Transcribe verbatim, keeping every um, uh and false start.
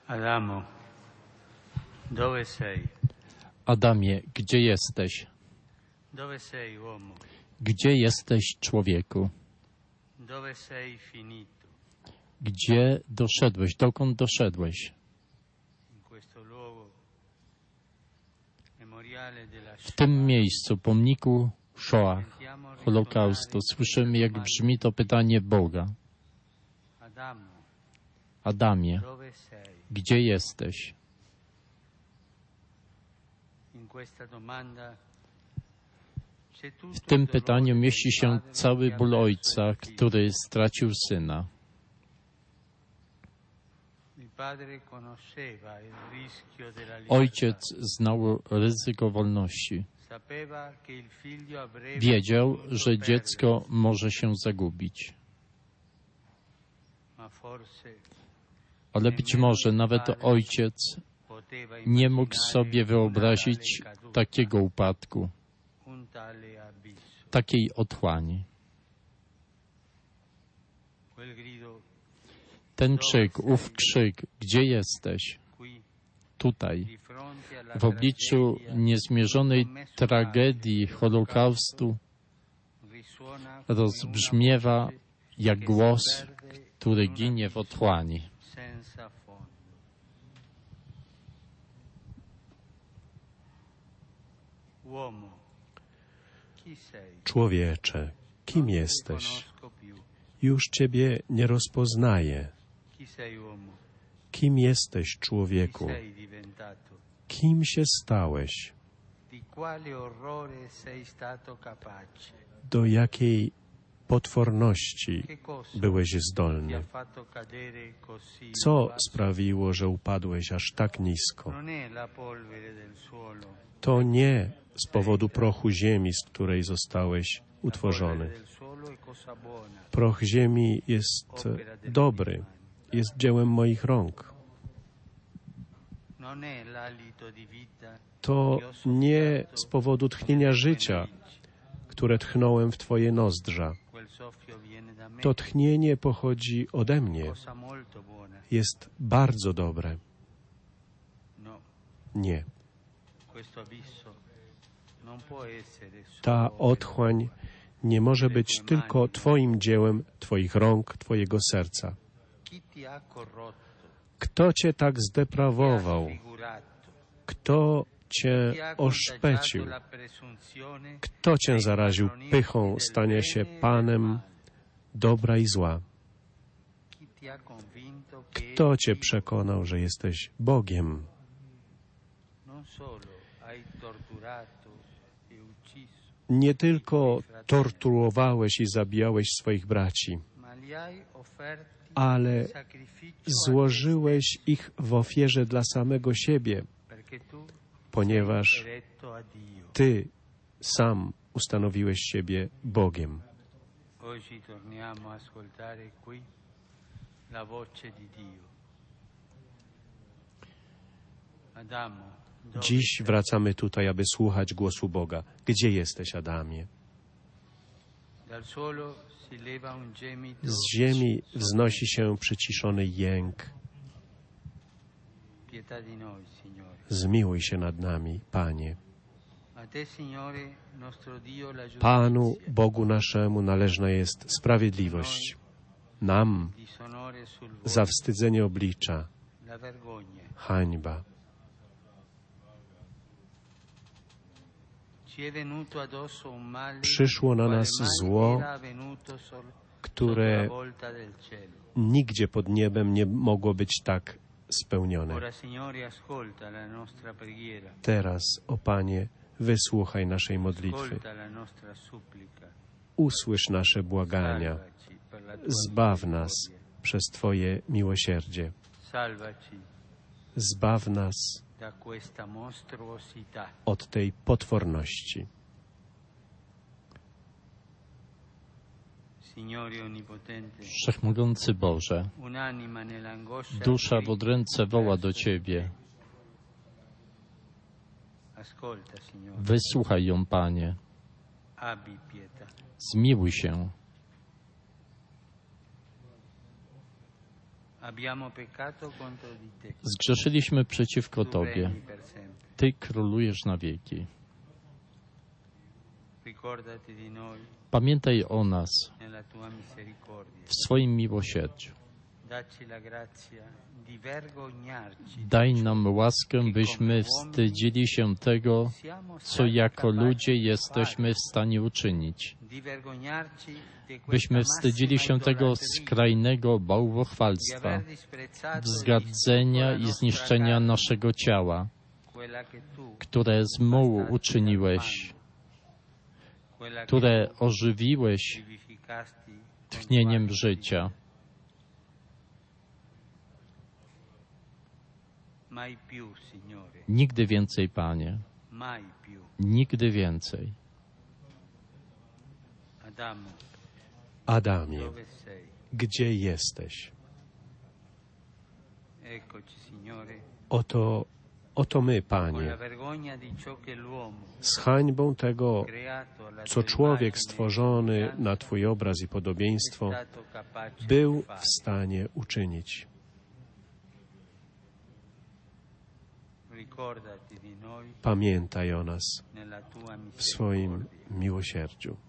Adamo, dove sei? Adamie, gdzie jesteś? Dove sei, uomo? Gdzie jesteś, człowieku? Dove sei finito? Gdzie doszedłeś? Dokąd doszedłeś? In questo luogo memoriale della W tym miejscu, pomniku Shoah, Holokaustu, słyszymy, jak brzmi to pytanie Boga. Adamo, Adamie, dove sei? gdzie jesteś? In questa domanda c'è tutto W tym il dolore pytaniu del mieści się padre cały che ha ból perso ojca, il figlio. który stracił syna. Il padre conosceva il rischio della libertà. Ojciec znał ryzyko wolności. Sapeva che il figlio avrebbe Wiedział, potuto że dziecko perdersi, może się zagubić. ma forse Ale być może nawet ojciec poteva nie mógł immaginare sobie una wyobrazić tale caduta, takiego upadku, un tale abisso. takiej otchłani. Quel grido Ten krzyk, ów krzyk, gdzie jesteś? qui Tutaj, di fronte alla w obliczu tragedia niezmierzonej tragedii Holokaustu, risuona come rozbrzmiewa una voce jak che głos, si perde który in un ginie w abisso otchłani. senza fondo. Uomo, chi sei? Człowiecze, kim Non ti jesteś? riconosco più. Już Ciebie nie rozpoznaję. Chi sei, uomo? Kim jesteś, Chi człowieku? sei diventato? Kim się stałeś? Di quale orrore sei stato capace? Do jakiej potworności Che cosa byłeś ti ha zdolny? fatto cadere così Co basso? sprawiło, że upadłeś aż tak nisko? Non è la polvere del suolo, To nie z powodu prochu ziemi, z której zostałeś la polvere utworzony. del suolo è cosa buona, Proch ziemi jest dobry, jest dziełem moich rąk. non è l'alito di vita To che ho nie soffiato z powodu tchnienia życia, które tchnąłem w Twoje nozdrza. quel soffio viene da me, To tchnienie pochodzi ode mnie. cosa molto buona. Jest bardzo dobre. No, Nie. questo abisso non può essere Ta solo otchłań nie może być tylko Twoim dziełem, Twoich rąk, Twojego serca. chi ti ha corrotto, Kto Cię tak ti ha zdeprawował? sfigurato, Kto Cię ti ha oszpecił? contagiato la presunzione Kto Cię dei zaraził padronisti pychą del stania się bene e del Panem male? dobra i zła? Chi ti ha convinto che Kto Cię egli przekonał, że jesteś Bogiem? non solo hai torturato e ucciso, Nie tylko torturowałeś i zabijałeś swoich braci, ma li hai offerti ale in sacrificio a te złożyłeś ich w ofierze dla samego siebie, perché tu ponieważ sei eletto a Dio. Ty sam ustanowiłeś siebie Bogiem. Oggi torniamo a ascoltare qui la voce di Dio. Adamo, dove Dziś sei? wracamy tutaj, aby słuchać głosu Boga. Gdzie jesteś, Adamie? Dal suolo si leva un gemito Z ziemi wznosi się przyciszony jęk. pietà di noi, Signore. Zmiłuj się nad nami, Panie. A te, Signore, nostro Dio, la Panu, giustizia, Bogu naszemu, należna jest sprawiedliwość. Nam disonore sul volto, zawstydzenie oblicza, la vergogna. hańba. Ci è venuto addosso un male, Przyszło na quale nas mai zło, era avvenuto sol- sotto które la volta del cielo. nigdzie pod niebem nie mogło być tak spełnione. Ora, Signore, ascolta la nostra preghiera, Teraz, o Panie, wysłuchaj naszej modlitwy. ascolta la nostra supplica. Usłysz nasze błagania. Salvaci per la tua Zbaw nas misericordia. przez Twoje miłosierdzie. Salvaci Zbaw nas da questa mostruosità. od tej potworności. Signore onnipotente, Wszechmogący Boże, un'anima nell'angoscia dusza w odręce woła do Ciebie. Ascolta, Signore, Wysłuchaj ją, Panie. abbi pietà. Zmiłuj się. Abbiamo peccato contro di te. Zgrzeszyliśmy przeciwko Tu Tobie. regni per sempre. Ty królujesz na wieki. Ricordati di noi Pamiętaj o nas nella tua misericordia. w swoim miłosierdziu. Dacci la grazia di vergognarci. Daj nam łaskę, byśmy wstydzili się tego, Siamo co stati jako capaci ludzie di jesteśmy w stanie uczynić. fare, di vergognarci di questa Byśmy wstydzili massima się tego idolatria, skrajnego di bałwochwalstwa, aver disprezzato wzgardzenia il i nostra zniszczenia carne, naszego ciała, quella che tu, które z mułu uczyniłeś, quella che które tu ożywiłeś vivificasti con tchnieniem tua życia. Mai più, Signore, Nigdy więcej, Panie, mai più. nigdy więcej. Adamo, Adamie, dove sei? gdzie jesteś? Eccoci, Signore, Oto, oto my, con la Panie, vergogna di ciò che l'uomo z hańbą tego, creato alla co tua człowiek immagine stworzony è na Twój obraz i podobieństwo stato capace był di w fare. stanie uczynić. Ricordati di noi Pamiętaj o nas nella tua w swoim misericordia. miłosierdziu.